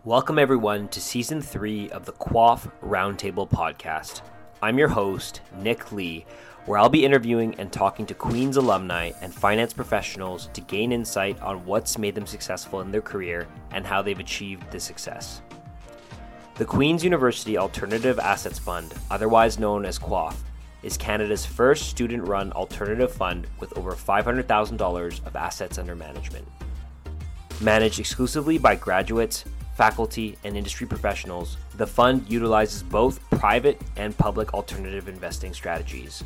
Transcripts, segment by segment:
Welcome everyone to Season 3 of the Quaff Roundtable Podcast. I'm your host, Nick Lee, where I'll be interviewing and talking to Queen's alumni and finance professionals to gain insight on what's made them successful in their career and how they've achieved this success. The Queen's University Alternative Assets Fund, otherwise known as Quaff, is Canada's first student-run alternative fund with over $500,000 of assets under management. Managed exclusively by graduates, faculty, and industry professionals, the fund utilizes both private and public alternative investing strategies.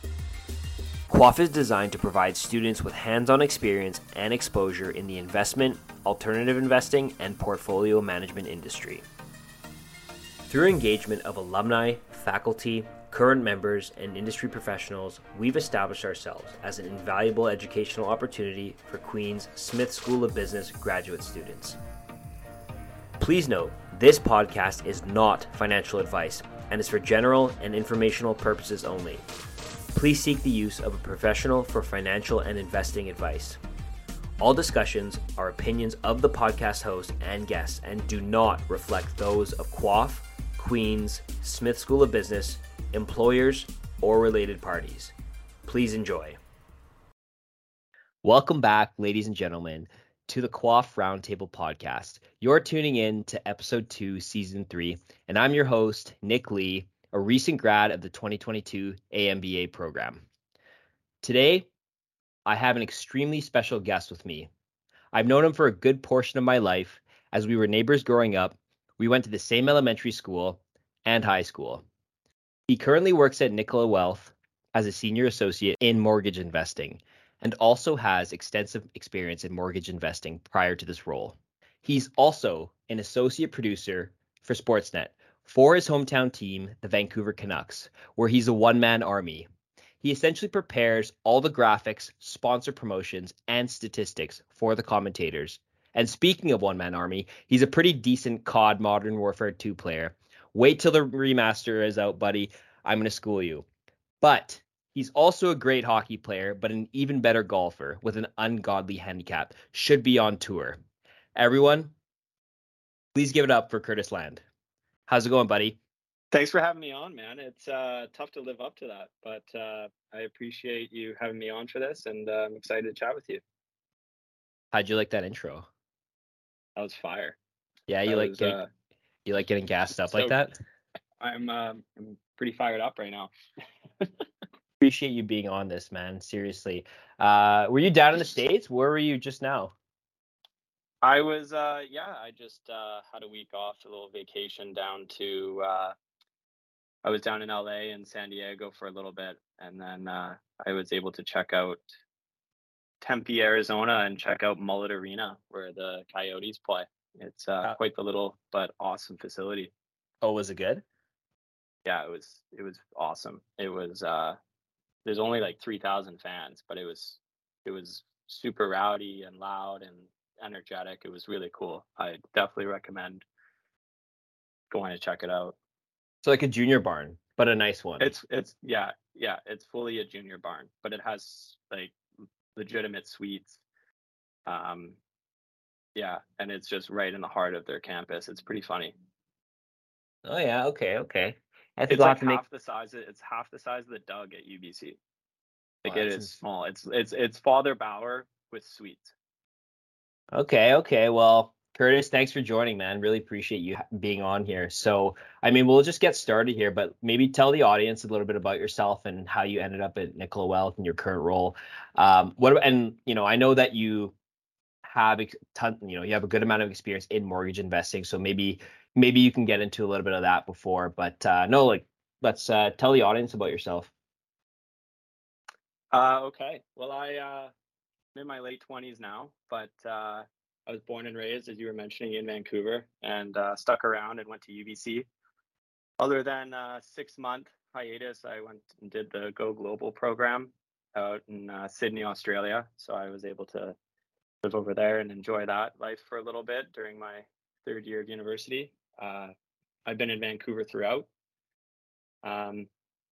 Quaff is designed to provide students with hands-on experience and exposure in the investment, alternative investing, and portfolio management industry. Through engagement of alumni, faculty, current members, and industry professionals, we've established ourselves as an invaluable educational opportunity for Queen's Smith School of Business graduate students. Please note, this podcast is not financial advice and is for general and informational purposes only. Please seek the use of a professional for financial and investing advice. All discussions are opinions of the podcast host and guests and do not reflect those of Quaff, Queen's, Smith School of Business, employers, or related parties. Please enjoy. Welcome back, ladies and gentlemen, to the Quaff Roundtable Podcast. You're tuning in to Episode 2, Season 3, and I'm your host, Nick Lee, a recent grad of the 2022 AMBA program. Today, I have an extremely special guest with me. I've known him for a good portion of my life. As we were neighbors growing up, we went to the same elementary school and high school. He currently works at Nicola Wealth as a senior associate in mortgage investing, and also has extensive experience in mortgage investing prior to this role. He's also an associate producer for Sportsnet for his hometown team, the Vancouver Canucks, where he's a one-man army. He essentially prepares all the graphics, sponsor promotions, and statistics for the commentators. And speaking of one-man army, he's a pretty decent COD Modern Warfare 2 player. Wait till the remaster is out, buddy. I'm going to school you. But he's also a great hockey player, but an even better golfer with an ungodly handicap. Should be on tour. Everyone, please give it up for Curtis Land. How's it going, buddy? Thanks for having me on, man. It's tough to live up to that, but I appreciate you having me on for this, and I'm excited to chat with you. How'd you like that intro? That was fire. Yeah, you like getting gassed up like that? I'm pretty fired up right now. Appreciate you being on this, man. Seriously. Were you down in the States? Where were you just now? I was, I just had a week off, a little vacation down to, I was down in LA and San Diego for a little bit. And then I was able to check out Tempe, Arizona and check out Mullet Arena where the Coyotes play. It's quite the little but awesome facility. Oh, was it good? Yeah, it was awesome. It was there's only like 3,000 fans, but it was super rowdy and loud and energetic. It was really cool. I definitely recommend going to check it out. So like a junior barn, but a nice one. It's fully a junior barn, but it has like legitimate suites. And it's just right in the heart of their campus. It's pretty funny. Oh yeah, okay. I think it's I'll like have to make. It's half the size of the Doug at UBC. Like Oh, it is small. It's Father Bauer with suites. Okay. Well, Curtis, thanks for joining, man. Really appreciate you being on here. So, I mean, we'll just get started here, but maybe tell the audience a little bit about yourself and how you ended up at Nicola Wealth and your current role. I know that you have you have a good amount of experience in mortgage investing, so maybe you can get into a little bit of that before. But let's tell the audience about yourself. Okay. Well, I'm in my late 20s now, but I was born and raised, as you were mentioning, in Vancouver, and stuck around and went to UBC. Other than a 6-month hiatus, I went and did the Go Global program out in Sydney, Australia. So I was able to live over there and enjoy that life for a little bit during my third year of university. I've been in Vancouver throughout. I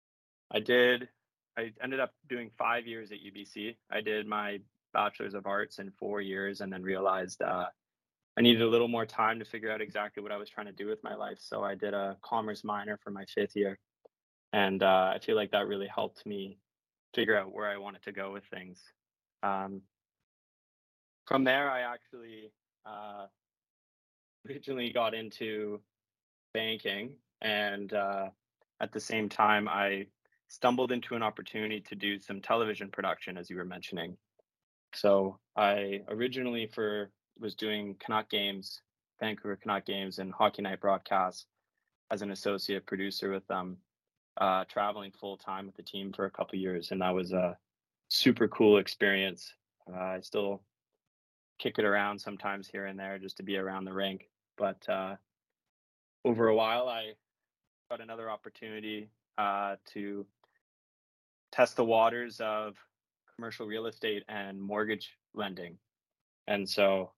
ended up doing 5 years at UBC. I did my Bachelor's of Arts in 4 years and then realized I I needed a little more time to figure out exactly what I was trying to do with my life. So I did a commerce minor for my 5th year, and I feel like that really helped me figure out where I wanted to go with things. Um, from there, I actually uh, originally got into banking, and at the same time, I stumbled into an opportunity to do some television production, as you were mentioning. So I originally for was doing Canuck games, Vancouver Canuck games, and Hockey Night broadcasts as an associate producer with them, traveling full time with the team for a couple years, and that was a super cool experience. I still kick it around sometimes here and there just to be around the rink, but over a while, I got another opportunity to test the waters of commercial real estate and mortgage lending. And so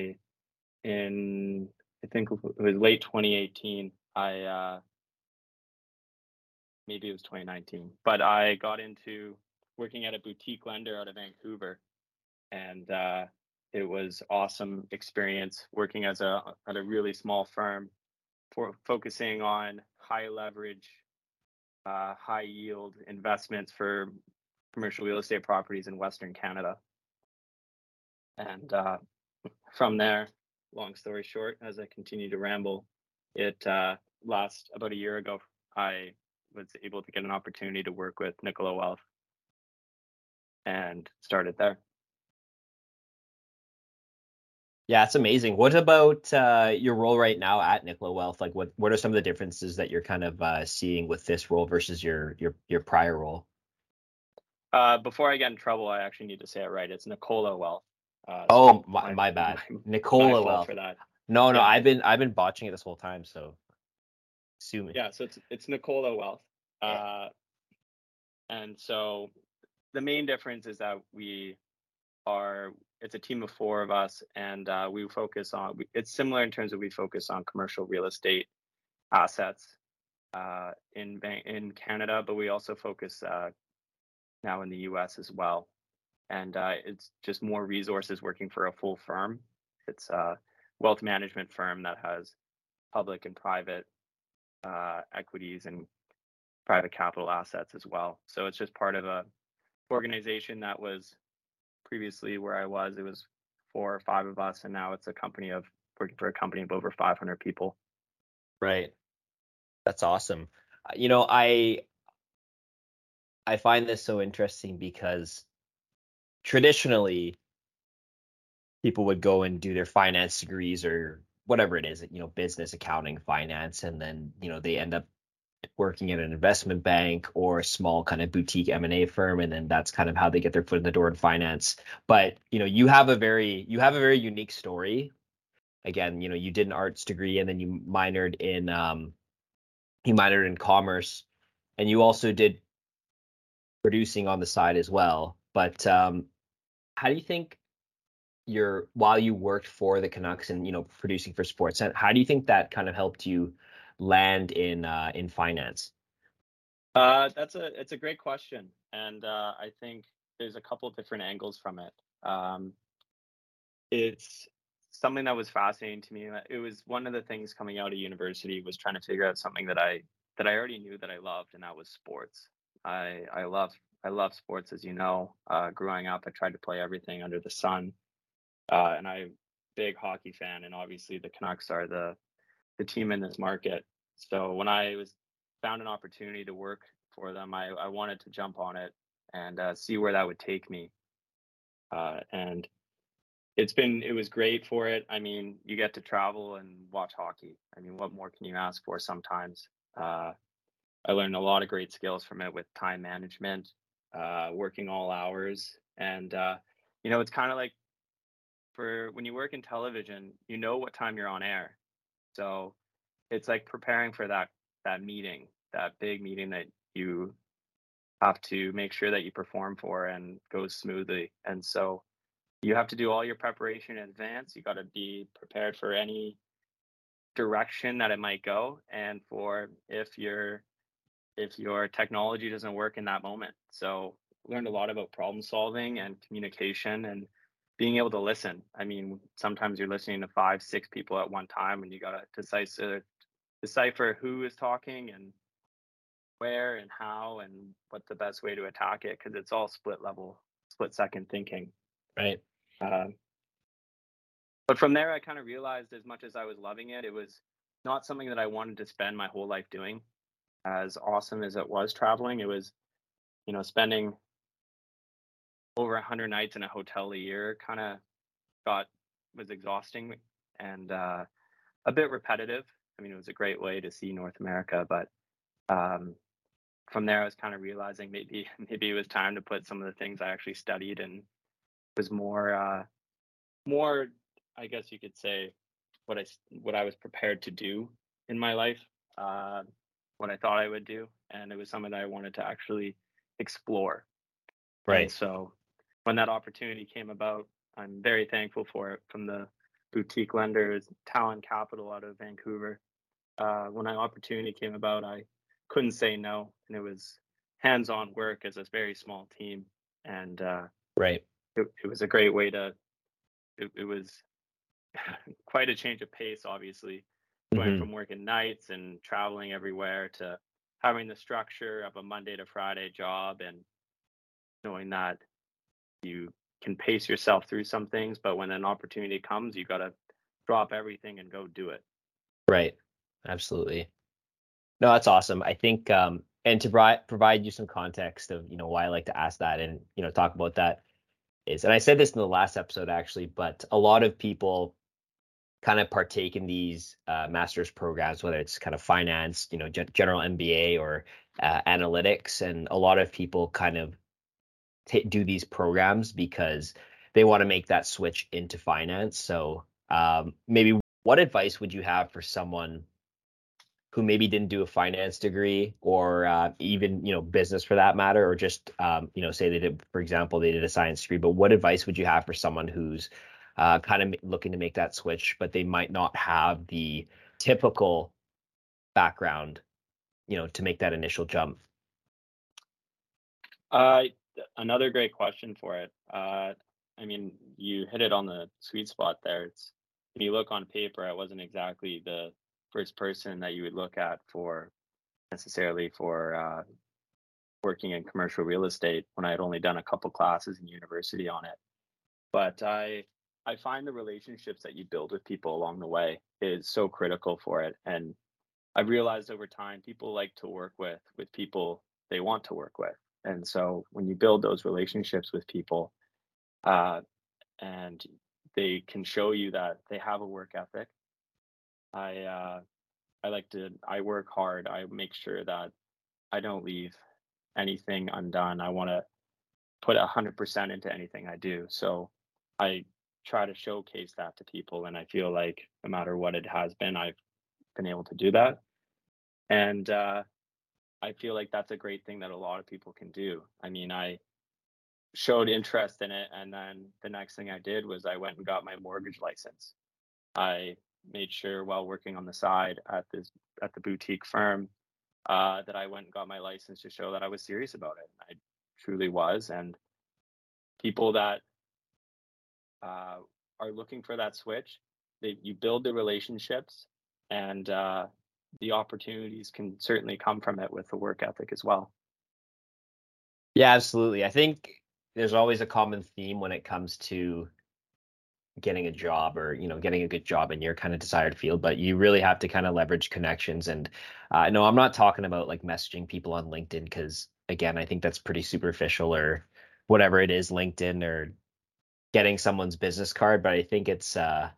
in I think it was late 2018, maybe it was 2019, but I got into working at a boutique lender out of Vancouver, and it was awesome experience working at a really small firm for focusing on high leverage, high yield investments for commercial real estate properties in Western Canada. And from there, long story short, as I continue to ramble, it last about a year ago, I was able to get an opportunity to work with Nicola Wealth and started there. Yeah, it's amazing. What about your role right now at Nicola Wealth? Like, what are some of the differences that you're kind of seeing with this role versus your prior role? Before I get in trouble, I actually need to say it right. It's Nicola Wealth. Oh, my bad. My Nicola fault Wealth. for that. No, Yeah. I've been botching it this whole time, so sue me. Yeah, so it's Nicola Wealth. Yeah. And so the main difference is that it's a team of 4 of us, and we focus on, it's similar in terms of we focus on commercial real estate assets in Canada, but we also focus now in the US as well. And it's just more resources working for a full firm. It's a wealth management firm that has public and private equities and private capital assets as well. So it's just part of a organization that was previously where I was. It was 4 or 5 of us, and now it's working for a company of over 500 people. Right. That's awesome. You know, I find this so interesting because traditionally people would go and do their finance degrees or whatever it is, you know, business, accounting, finance, and then, you know, they end up working at an investment bank or a small kind of boutique M&A firm, and then that's kind of how they get their foot in the door in finance. But, you know, you have a very unique story. Again, you know, you did an arts degree and then you minored in commerce, and you also did producing on the side as well. But how do you think while you worked for the Canucks and, you know, producing for Sportsnet, how do you think that kind of helped you land in finance? It's a great question, and I think there's a couple of different angles from it. It's something that was fascinating to me. It was one of the things coming out of university was trying to figure out something that I already knew that I loved, and that was sports. I love sports, as you know. Growing up, I tried to play everything under the sun, and I'm a big hockey fan, and obviously the Canucks are the team in this market. So when I found an opportunity to work for them, I wanted to jump on it and see where that would take me. And it was great for it. I mean, you get to travel and watch hockey. I mean, what more can you ask for sometimes? I learned a lot of great skills from it with time management, working all hours. And, you know, it's kind of like for when you work in television, you know what time you're on air. So it's like preparing for that meeting, that big meeting that you have to make sure that you perform for and goes smoothly. And so you have to do all your preparation in advance. You got to be prepared for any direction that it might go, and for if your technology doesn't work in that moment. So learned a lot about problem solving and communication, and being able to listen. I mean, sometimes you're listening to 5, 6 people at one time, and you gotta decipher who is talking and where and how and what the best way to attack it, because it's all split second thinking. Right. Uh, but from there, I kind of realized, as much as I was loving it, it was not something that I wanted to spend my whole life doing. As awesome as it was traveling, it was, spending over 100 nights in a hotel a year kind of got was exhausting and a bit repetitive. I mean, it was a great way to see North America, but um, from there, I was kind of realizing maybe it was time to put some of the things I actually studied and was more, I guess you could say, what I was prepared to do in my life, uh, what I thought I would do, and it was something that I wanted to actually explore. And Right. so when that opportunity came about, I'm very thankful for it, from the boutique lenders, Talon Capital out of Vancouver. When that opportunity came about, I couldn't say no, and it was hands-on work as a very small team, and Right. it was a great way to. It was quite a change of pace, obviously, going Hmm. from working nights and traveling everywhere to having the structure of a Monday to Friday job, and knowing that you can pace yourself through some things, but when an opportunity comes, you got to drop everything and go do it. Right. Absolutely. No, that's awesome. I think, and to provide you some context of, why I like to ask that and, talk about that is, and I said this in the last episode actually, but a lot of people kind of partake in these master's programs, whether it's kind of finance, general MBA or analytics, and a lot of people kind of do these programs because they want to make that switch into finance. So maybe what advice would you have for someone who maybe didn't do a finance degree, or even business for that matter, or just say they did, for example, they did a science degree, but what advice would you have for someone who's kind of looking to make that switch, but they might not have the typical background, to make that initial jump? Uh, Another great question for it. I mean, you hit it on the sweet spot there. It's When you look on paper, I wasn't exactly the first person that you would look at for necessarily for working in commercial real estate, when I had only done a couple classes in university on it. But I find the relationships that you build with people along the way is so critical for it. And I've realized over time, people like to work with people they want to work with. And so when you build those relationships with people, uh, and they can show you that they have a work ethic, I I work hard. I make sure that I don't leave anything undone. I want to put 100% into anything I do. So I try to showcase that to people, and I feel like no matter what it has been, I've been able to do that. And I feel like that's a great thing that a lot of people can do. I mean, I showed interest in it, and then the next thing I did was I went and got my mortgage license. I made sure, while working on the side at the boutique firm, that I went and got my license to show that I was serious about it. I truly was. And people that uh, are looking for that switch, you build the relationships, and the opportunities can certainly come from it with the work ethic as well. Yeah, absolutely. I think there's always a common theme when it comes to getting a job, or getting a good job in your kind of desired field, but you really have to kind of leverage connections. And no, I'm not talking about like messaging people on LinkedIn, because again, I think that's pretty superficial, or whatever it is, LinkedIn, or getting someone's business card. But I think it's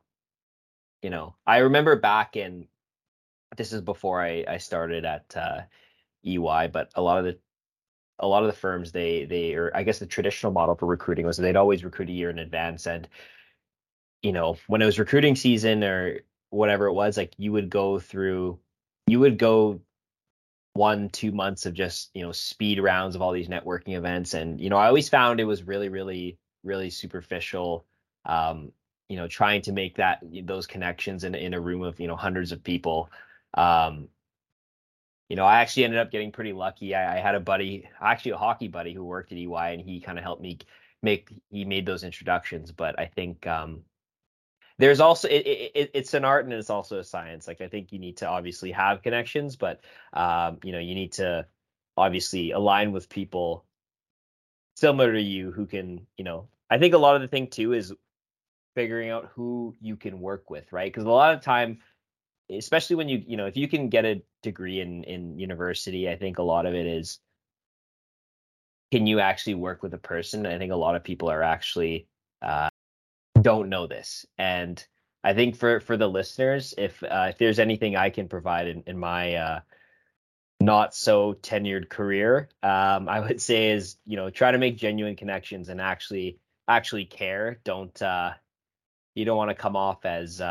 I remember back in, this is before I started at EY, but a lot of the firms, or I guess the traditional model for recruiting was they'd always recruit a year in advance. And when it was recruiting season or whatever it was, like you would go 1-2 months of just speed rounds of all these networking events. And I always found it was really, really, really superficial, trying to make those connections in a room of hundreds of people. um I actually ended up getting pretty lucky. I had a buddy, actually a hockey buddy, who worked at EY, and he kind of helped me he made those introductions. But I think there's also it's an art and it's also a science. Like I think you need to obviously have connections, but you know, you need to obviously align with people similar to you who can, you know, I think a lot of the thing too is figuring out who you can work with, right? Because a lot of time, especially when you know, if you can get a degree in university, I think a lot of it is, can you actually work with a person? And I think a lot of people are actually don't know this. And I think for the listeners, if there's anything I can provide in my not so tenured career, I would say is, you know, try to make genuine connections and actually care. Don't you don't want to come off as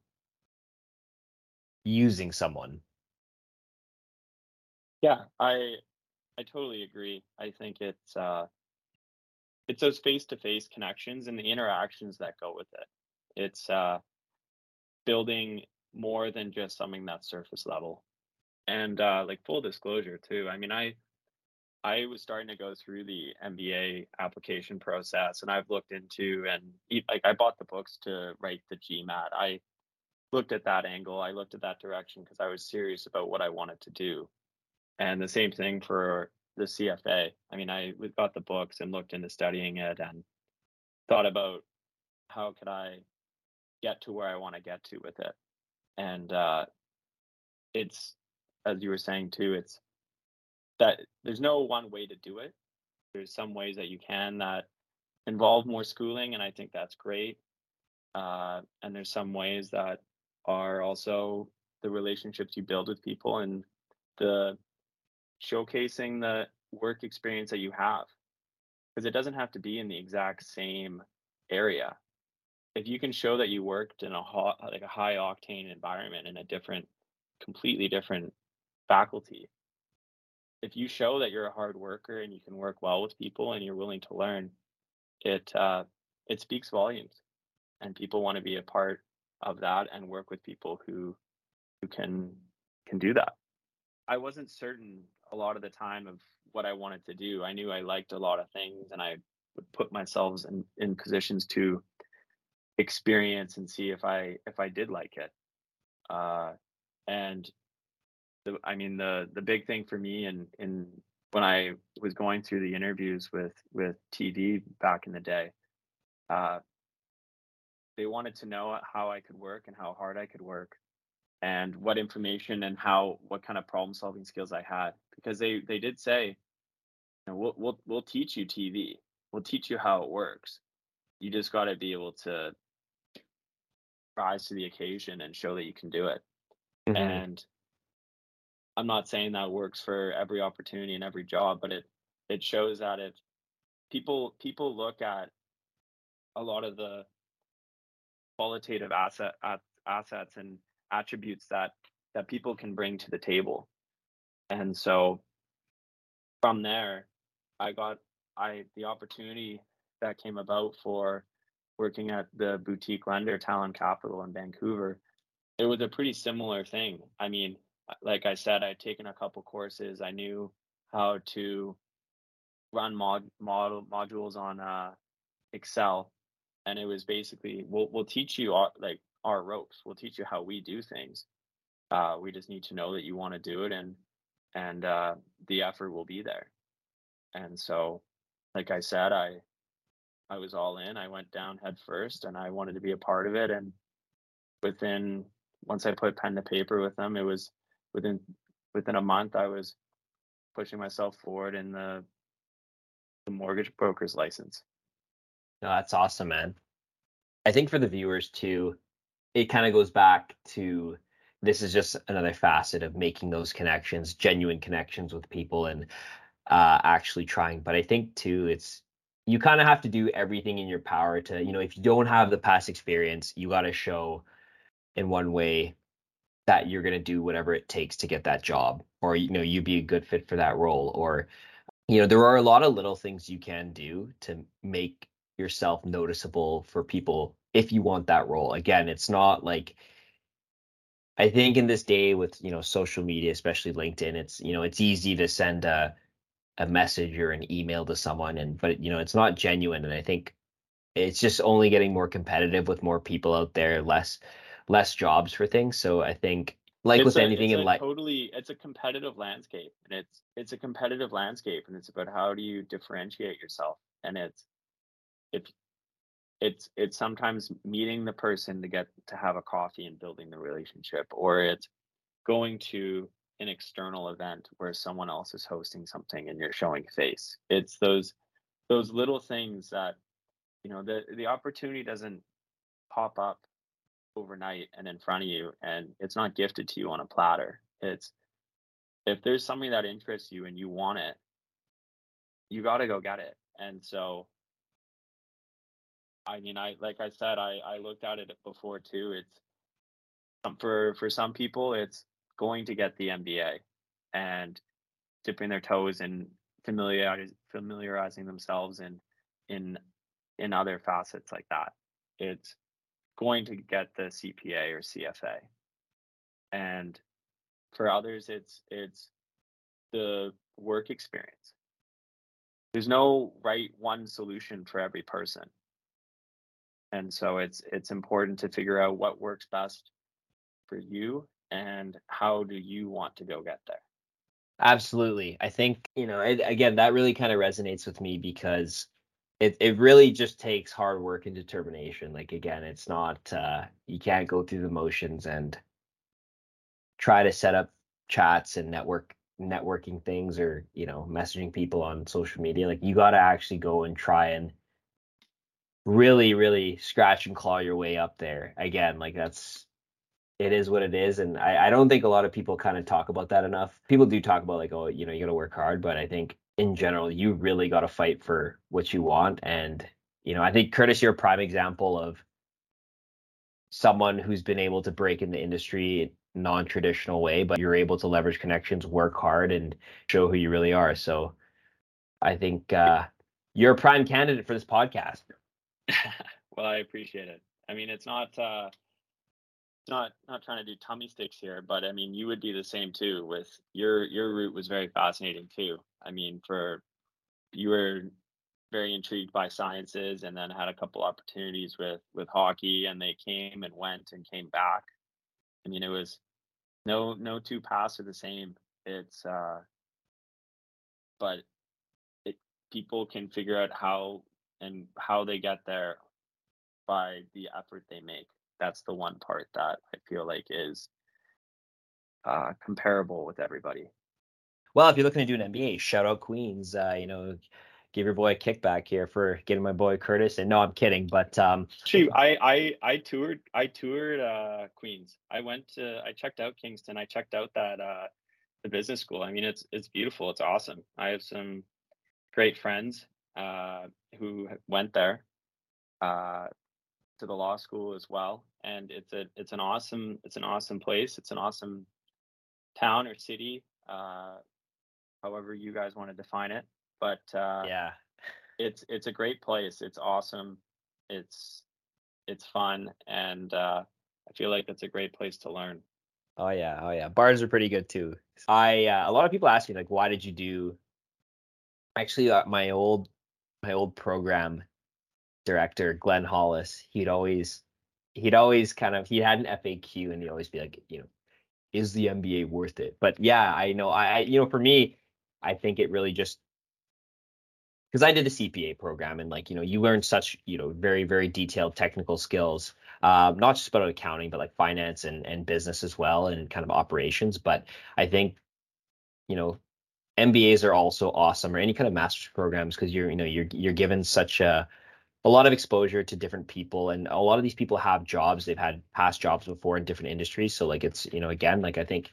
using someone. Yeah, I totally agree. I think it's those face-to-face connections and the interactions that go with it. It's building more than just something that's surface level. And like full disclosure too. I mean, I was starting to go through the MBA application process, and I've looked into like I bought the books to write the GMAT. I looked at that angle. I looked at that direction because I was serious about what I wanted to do. And the same thing for the CFA. I mean, I got the books and looked into studying it and thought about how could I get to where I want to get to with it. And it's, as you were saying too, it's that there's no one way to do it. There's some ways that you can that involve more schooling, and I think that's great. And there's some ways that are also the relationships you build with people and the showcasing the work experience that you have, because it doesn't have to be in the exact same area. If you can show that you worked in like a high octane environment in a different, completely different faculty, if you show that you're a hard worker and you can work well with people and you're willing to learn, it speaks volumes, and people want to be a part of that and work with people who can do that. I wasn't certain a lot of the time of what I wanted to do. I knew I liked a lot of things, and I would put myself in positions to experience and see if I did like it. And I mean, the big thing for me in when I was going through the interviews with TV back in the day, uh, they wanted to know how I could work and how hard I could work, and what information and what kind of problem solving skills I had, because they did say, you know, we'll teach you TV, we'll teach you how it works. You just got to be able to rise to the occasion and show that you can do it. Mm-hmm. And I'm not saying that works for every opportunity and every job, but it shows that if people look at a lot of the qualitative assets and attributes that people can bring to the table. And so from there, I got the opportunity that came about for working at the boutique lender Talon Capital in Vancouver. It was a pretty similar thing. I mean, like I said, I'd taken a couple courses. I knew how to run modules on Excel, and it was basically we'll teach you our ropes. We'll teach you how we do things. We just need to know that you want to do it, and the effort will be there. And so, like I said, I was all in. I went down head first, and I wanted to be a part of it. And within once I put pen to paper with them, it was within a month I was pushing myself forward in the mortgage broker's license. No, that's awesome, man. I think for the viewers too, it kind of goes back to, this is just another facet of making those connections, genuine connections with people, and actually trying. But I think too, it's, you kind of have to do everything in your power to, you know, if you don't have the past experience, you got to show in one way that you're going to do whatever it takes to get that job, or, you know, you be a good fit for that role. Or, you know, there are a lot of little things you can do to make yourself noticeable for people if you want that role. Again, it's not like, I think in this day with, you know, social media, especially LinkedIn, it's, you know, it's easy to send a a message or an email to someone, but it's not genuine. And I think it's just only getting more competitive with more people out there, less jobs for things. So I think, like with anything in life, it's a competitive landscape, and it's a competitive landscape, and it's about how do you differentiate yourself. And it's it's sometimes meeting the person to get to have a coffee and building the relationship, or it's going to an external event where someone else is hosting something and you're showing face. It's those little things that, the opportunity doesn't pop up overnight and in front of you, and it's not gifted to you on a platter. It's if there's something that interests you and you want it, you got to go get it. And so, I mean, like I said, I looked at it before too. It's for some people, it's going to get the MBA and dipping their toes and familiarizing themselves in in other facets like that. It's going to get the CPA or CFA. And for others, it's the work experience. There's no right one solution for every person. And so it's important to figure out what works best for you and how do you want to go get there. absolutely. I think, again, that really kind of resonates with me because it really just takes hard work and determination. Like, again, it's not, you can't go through the motions and try to set up chats and networking things, or messaging people on social media. Like, you got to actually go and try and really, really scratch and claw your way up there. Again, like, it is what it is. And I don't think a lot of people kind of talk about that enough. People do talk about, like, oh, you got to work hard, but I think in general, you really got to fight for what you want. And, I think, Curtis, you're a prime example of someone who's been able to break in the industry non-traditional way, but you're able to leverage connections, work hard, and show who you really are. So I think you're a prime candidate for this podcast. Well, I appreciate it. I mean, it's not trying to do tummy sticks here, but I mean, you would be the same too. With your route was very fascinating too. I mean, you were very intrigued by sciences, and then had a couple opportunities with hockey, and they came and went and came back. I mean, it was no two paths are the same. It's but it people can figure out how they get there by the effort they make. That's the one part that I feel like is comparable with everybody. Well, if you're looking to do an MBA, shout out Queens. Give your boy a kickback here for getting my boy Curtis. And no, I'm kidding, but Actually, I toured Queens. I checked out Kingston. I checked out that the business school. I mean, it's beautiful. It's awesome. I have some great friends who went there uh, to the law school as well, and it's an awesome place. It's an awesome town or city, however you guys want to define it. But yeah. it's a great place. It's awesome. It's it's fun, and I feel like it's a great place to learn. Oh yeah, oh yeah. Bars are pretty good too. A lot of people ask me, like, why did you do? Actually, my old program director, Glenn Hollis, he'd always he had an FAQ, and he'd always be like, is the MBA worth it? But yeah, I know, for me, I think it really just, because I did a CPA program, and, like, you learn such, very, very detailed technical skills, not just about accounting, but like finance and business as well, and kind of operations. But I think, you know, MBAs are also awesome, or any kind of master's programs, because you're given such a lot of exposure to different people, and a lot of these people have jobs, they've had past jobs before in different industries. So, like, it's, again, like, I think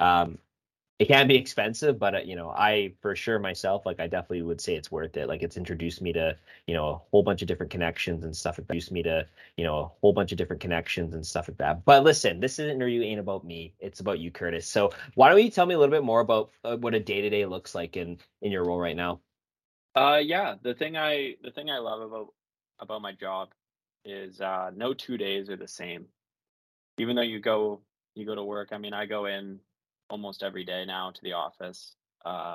it can be expensive, but I, for sure, myself, like, I definitely would say it's worth it. Like, it's introduced me to a whole bunch of different connections and stuff like that. Introduced me to a whole bunch of different connections and stuff like that. But listen, this interview ain't about me, it's about you, Curtis. So why don't you tell me a little bit more about what a day-to-day looks like in your role right now? Yeah, the thing I love about my job is no 2 days are the same. Even though you go to work. I mean, I go in almost every day now to the office. Uh,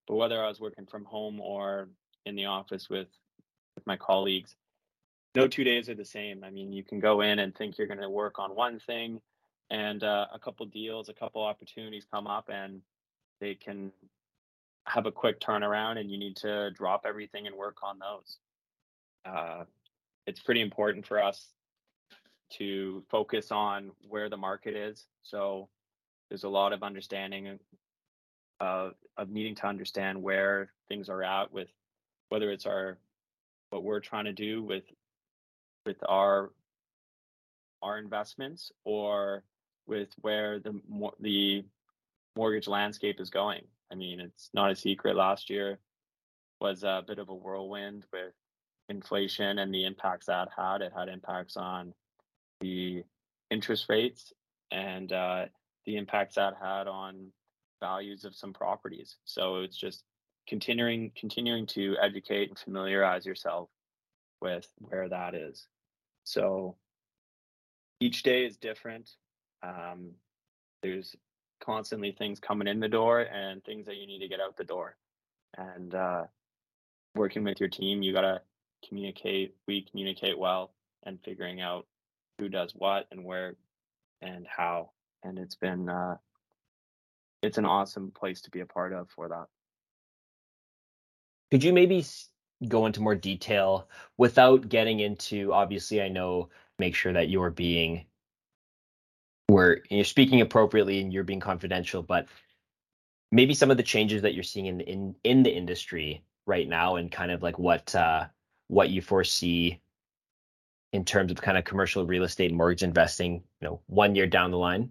But whether I was working from home or in the office with my colleagues, no 2 days are the same. I mean, you can go in and think you're going to work on one thing, and a couple deals, a couple opportunities come up, and they can have a quick turnaround, and you need to drop everything and work on those. Uh, it's pretty important for us to focus on where the market is. So there's a lot of understanding of needing to understand where things are at with whether it's our what we're trying to do with our investments or with where the mortgage landscape is going. I mean, it's not a secret. Last year was a bit of a whirlwind with inflation and the impacts that had. It had impacts on the interest rates and the impacts that had on values of some properties. So it's just continuing to educate and familiarize yourself with where that is. So each day is different. Um, there's constantly things coming in the door and things that you need to get out the door. And working with your team, you gotta communicate. We communicate well and figuring out who does what and where and how. And it's an awesome place to be a part of for that. Could you maybe go into more detail without getting into, obviously, I know, make sure that you're being, where you're speaking appropriately and you're being confidential, but maybe some of the changes that you're seeing in the industry right now and kind of like what you foresee in terms of kind of commercial real estate and mortgage investing, 1 year down the line?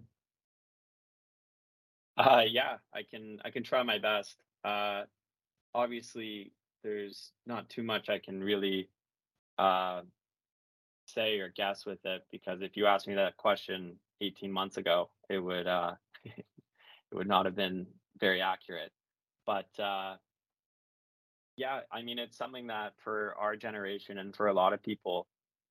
Yeah, I can try my best. Obviously, there's not too much I can really uh, say or guess with it because if you asked me that question 18 months ago, it would it would not have been very accurate. But yeah, I mean, it's something that for our generation and for a lot of people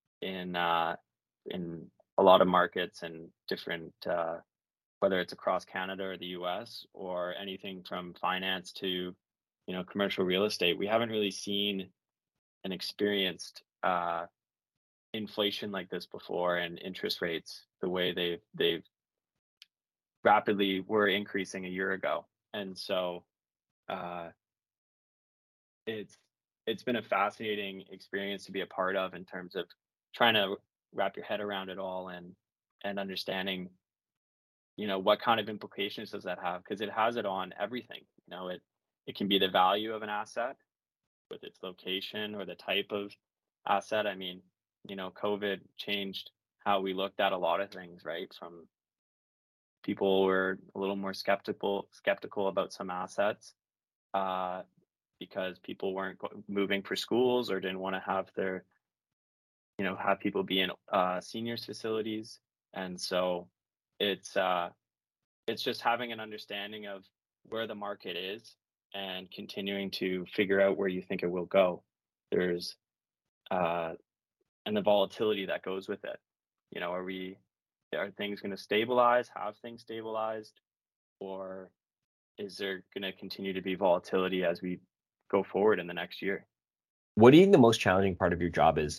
in a lot of markets and different whether it's across Canada or the US or anything from finance to commercial real estate, we haven't really seen and experienced inflation like this before and interest rates the way they've rapidly were increasing a year ago. And so uh, it's it's been a fascinating experience to be a part of in terms of trying to wrap your head around it all and understanding what kind of implications does that have because it has it on everything. It can be the value of an asset with its location or the type of asset. I mean, COVID changed how we looked at a lot of things, right? From people were a little more skeptical about some assets uh, because people weren't moving for schools or didn't want to have their, have people be in seniors facilities, and so it's uh, it's just having an understanding of where the market is and continuing to figure out where you think it will go. There's uh, and the volatility that goes with it. Are things going to stabilize? Have things stabilized, or is there going to continue to be volatility as we go forward in the next year? What do you think the most challenging part of your job is?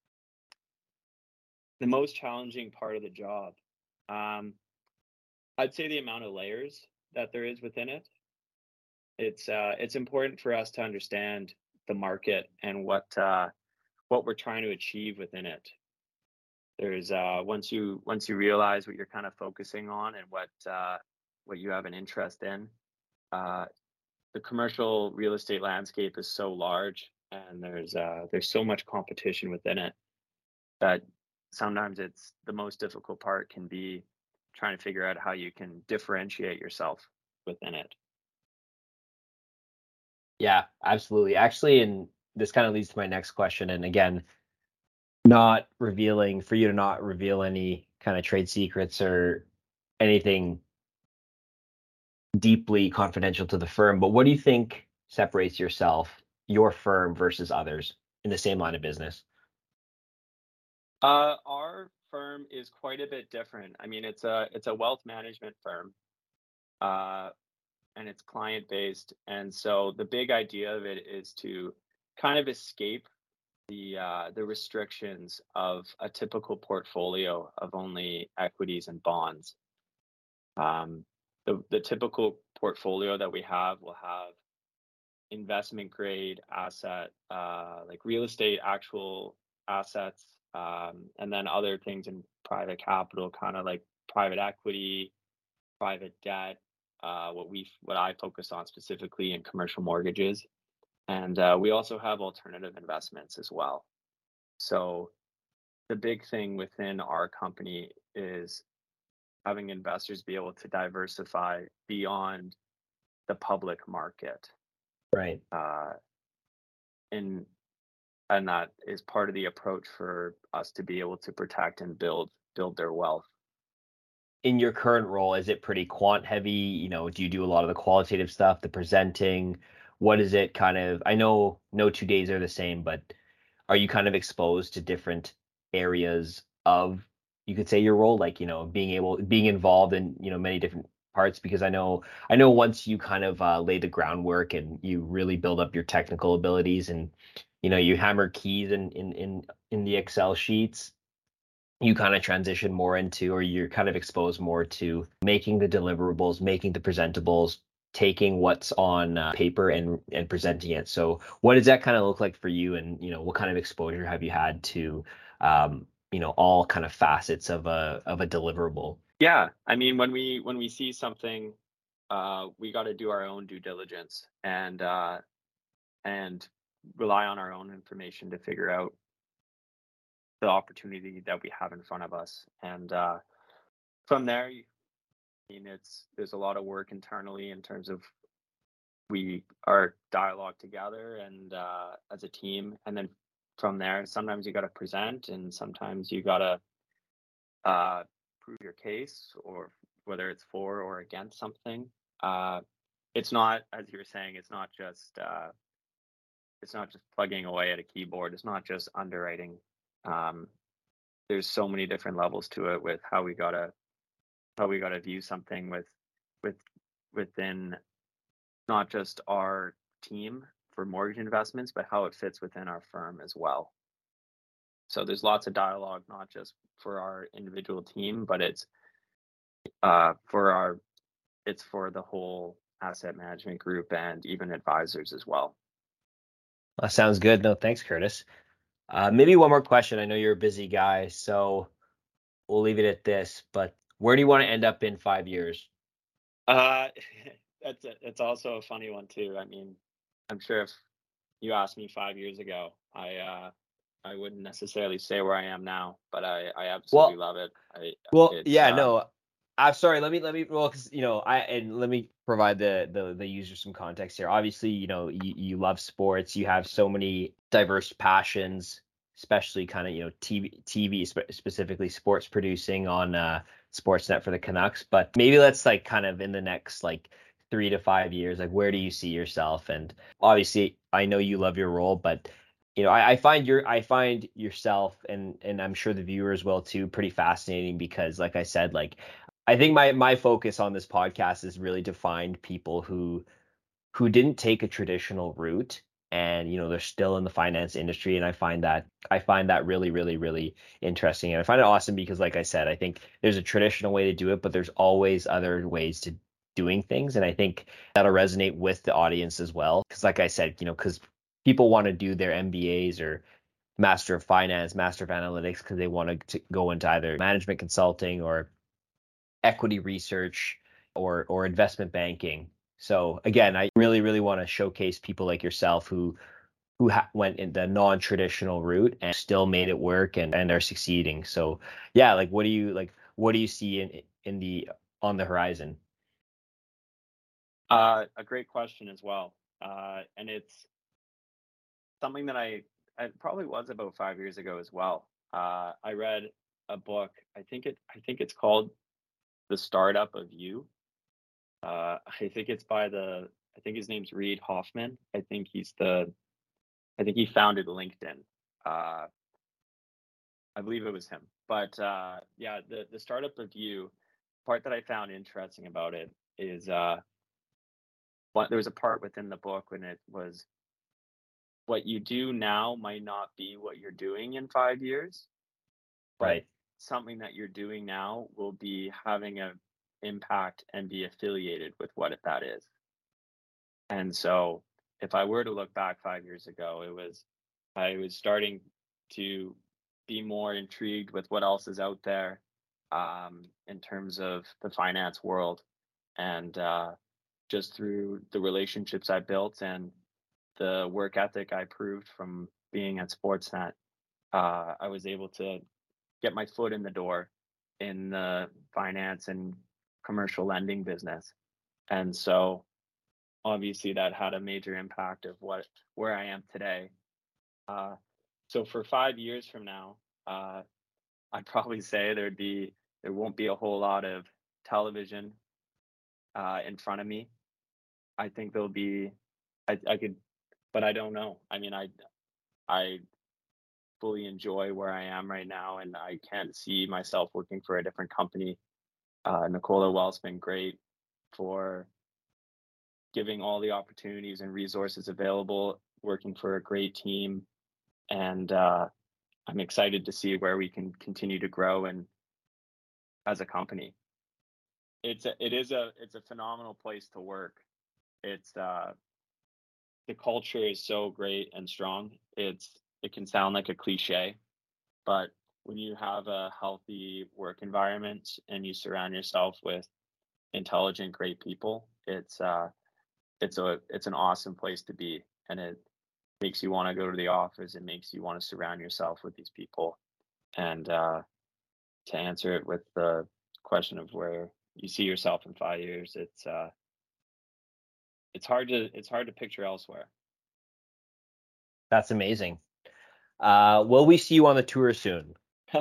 The most challenging part of the job, um, I'd say the amount of layers that there is within it. It's important for us to understand the market and what we're trying to achieve within it. There's once you realize what you're kind of focusing on and what you have an interest in, uh, the commercial real estate landscape is so large and there's so much competition within it that sometimes it's the most difficult part can be trying to figure out how you can differentiate yourself within it. Yeah, absolutely. Actually, and this kind of leads to my next question. And again, not revealing for you to not reveal any kind of trade secrets or anything deeply confidential to the firm, but what do you think separates your firm versus others in the same line of business? Our firm is quite a bit different. I mean, it's a wealth management firm. Uh, and it's client based. And so the big idea of it is to kind of escape the restrictions of a typical portfolio of only equities and bonds. Um, the typical portfolio that we have will have investment grade asset, like real estate, actual assets, and then other things in private capital, kind of like private equity, private debt. What I focus on specifically in commercial mortgages, and we also have alternative investments as well. So the big thing within our company is having investors be able to diversify beyond the public market. Right. Uh, and and that is part of the approach for us to be able to protect and build their wealth. In your current role, is it pretty quant heavy? Do you do a lot of the qualitative stuff, the presenting? What is it kind of? I know no 2 days are the same, but are you kind of exposed to different areas of, you could say, your role, like, being involved in, many different parts? Because I know once you kind of lay the groundwork and you really build up your technical abilities, and you hammer keys in the Excel sheets, you kind of transition more into, or you're kind of exposed more to making the deliverables, making the presentables, taking what's on paper and presenting it. So what does that kind of look like for you? And, what kind of exposure have you had to, all kind of facets of a deliverable? Yeah, I mean, when we see something, we got to do our own due diligence and rely on our own information to figure out the opportunity that we have in front of us. And from there, I mean, there's a lot of work internally in terms of we are dialogue together and as a team, and then from there, sometimes you got to present, and sometimes you got to uh, prove your case, or whether it's for or against something. Uh, it's not, as you were saying, it's not just plugging away at a keyboard. It's not just underwriting. Um, there's so many different levels to it with how we gotta view something with within not just our team for mortgage investments, but how it fits within our firm as well. So there's lots of dialogue, not just for our individual team, but for our it's for the whole asset management group and even advisors as well. Sounds good. No, thanks, Curtis. Maybe one more question. I know you're a busy guy, so we'll leave it at this. But where do you want to end up in 5 years? Uh, that's also a funny one too. I mean, I'm sure if you asked me 5 years ago, I wouldn't necessarily say where I am now, but I absolutely Well, love it. I Well, it's yeah, no, I'm sorry. Let me, well, because let me provide the user some context here. Obviously, you love sports. You have so many diverse passions, especially kind of TV, specifically sports producing on Sportsnet for the Canucks. But maybe let's, like, kind of in the next, like, 3 to 5 years, like, where do you see yourself? And obviously, I know you love your role, but I find yourself, and I'm sure the viewers will too, pretty fascinating because, like I said, like, I think my focus on this podcast is really to find people who didn't take a traditional route, and they're still in the finance industry. And I find that really, really, really interesting. And I find it awesome because, like I said, I think there's a traditional way to do it, but there's always other ways to doing things. And I think that'll resonate with the audience as well. Because, like I said, because people want to do their MBAs or Master of Finance, Master of Analytics, because they want to go into either management consulting or equity research or investment banking. So again, I really, really want to showcase people like yourself who went in the non-traditional route and still made it work and are succeeding. So yeah, like, what do you see in the on the horizon? a great question as well, and it's something that I probably was about 5 years ago as well. I read a book. I think it's called The Startup of You. I think it's by the I think his name's Reid Hoffman. I think he founded LinkedIn. Uh, I believe it was him. But yeah, the startup of you part that I found interesting about it is there was a part within the book when it was, what you do now might not be what you're doing in 5 years, but Right. something that you're doing now will be having a impact and be affiliated with what that is. And so if I were to look back 5 years ago, I was starting to be more intrigued with what else is out there, in terms of the finance world. And just through the relationships I built and the work ethic I proved from being at Sportsnet, I was able to get my foot in the door in the finance and commercial lending business. And so obviously that had a major impact of where I am today. Uh, so for 5 years from now, uh, I'd probably say there won't be a whole lot of television in front of me. I think there'll be, I could, but I don't know. I mean, I fully enjoy where I am right now, and I can't see myself working for a different company. Nicola Well's been great for giving all the opportunities and resources available, working for a great team, and I'm excited to see where we can continue to grow and as a company. It's a phenomenal place to work. It's The culture is so great and strong. It can sound like a cliche, but when you have a healthy work environment and you surround yourself with intelligent, great people, it's an awesome place to be, and it makes you want to go to the office. It makes you want to surround yourself with these people. And to answer it with the question of where you see yourself in 5 years, it's hard to picture elsewhere. That's amazing. Will we see you on the tour soon?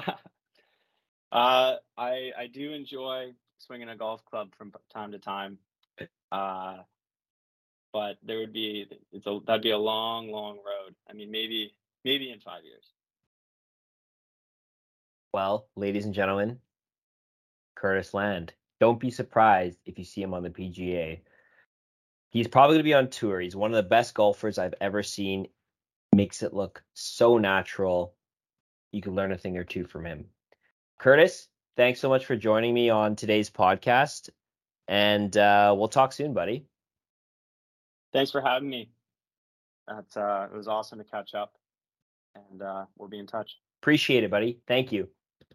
I do enjoy swinging a golf club from time to time, but that'd be a long, long road. I mean, maybe in 5 years. Well, ladies and gentlemen, Curtis Land. Don't be surprised if you see him on the PGA. He's probably going to be on tour. He's one of the best golfers I've ever seen. Makes it look so natural. You can learn a thing or two from him. Curtis, thanks so much for joining me on today's podcast. And we'll talk soon, buddy. Thanks for having me. It was awesome to catch up, and we'll be in touch. Appreciate it, buddy. Thank you.